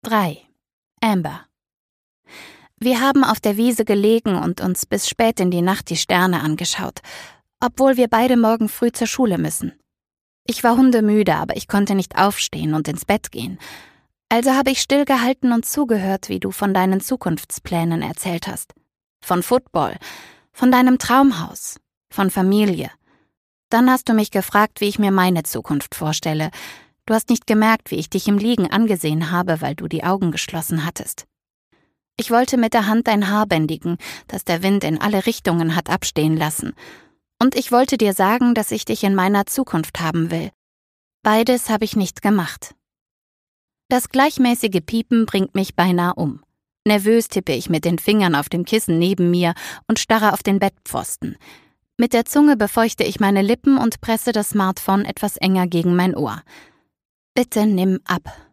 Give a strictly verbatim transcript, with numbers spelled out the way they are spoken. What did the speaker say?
drei. Amber. Wir haben auf der Wiese gelegen und uns bis spät in die Nacht die Sterne angeschaut, obwohl wir beide morgen früh zur Schule müssen. Ich war hundemüde, aber ich konnte nicht aufstehen und ins Bett gehen. Also habe ich stillgehalten und zugehört, wie du von deinen Zukunftsplänen erzählt hast. Von Football, von deinem Traumhaus, von Familie. Dann hast du mich gefragt, wie ich mir meine Zukunft vorstelle. Du hast nicht gemerkt, wie ich dich im Liegen angesehen habe, weil du die Augen geschlossen hattest. Ich wollte mit der Hand dein Haar bändigen, das der Wind in alle Richtungen hat abstehen lassen. Und ich wollte dir sagen, dass ich dich in meiner Zukunft haben will. Beides habe ich nicht gemacht. Das gleichmäßige Piepen bringt mich beinahe um. Nervös tippe ich mit den Fingern auf dem Kissen neben mir und starre auf den Bettpfosten. Mit der Zunge befeuchte ich meine Lippen und presse das Smartphone etwas enger gegen mein Ohr. Bitte nimm ab.